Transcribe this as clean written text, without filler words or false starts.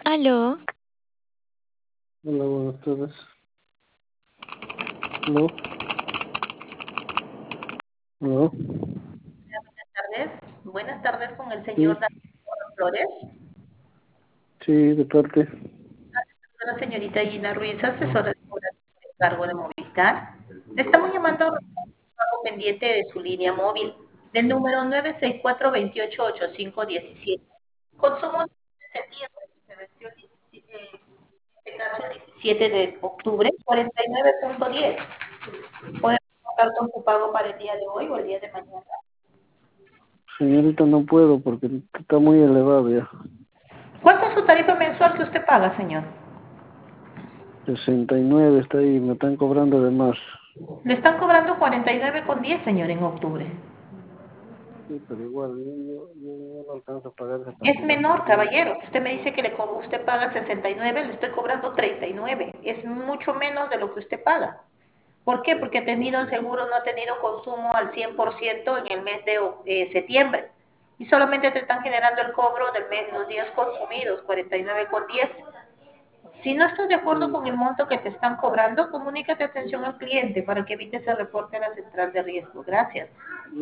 Aló, Hola, buenas tardes. ¿No? ¿No? Tardes. Buenas tardes con el Sí, señor David Flores, sí, de parte. la señorita Gina Ruiz, asesora de cobranza por encargo de Movistar. Le estamos llamando a pago pendiente de su línea móvil del número 964-288517. Consumo de septiembre, que se venció el 17, en este caso el 17 de octubre, 49.10. ¿Podemos contar con su pago para el día de hoy o el día de mañana? Señorita, no puedo porque está muy elevado ya. ¿Cuánto es su tarifa mensual que usted paga, señor? 69 está ahí, me están cobrando de más. Le están cobrando 49.10, señor, en octubre. Sí, pero igual, yo no alcanzo a pagar esa Es cantidad. menor, caballero. Usted me dice que usted paga 69, le estoy cobrando 39. Es mucho menos de lo que usted paga. ¿Por qué? Porque ha tenido el seguro, no ha tenido consumo al 100% en el mes de septiembre. Y solamente te están generando el cobro del mes, los días consumidos, 49.10. Si no estás de acuerdo Sí, con el monto que te están cobrando, comunícate atención al cliente para que evite ese reporte a la central de riesgo. Gracias.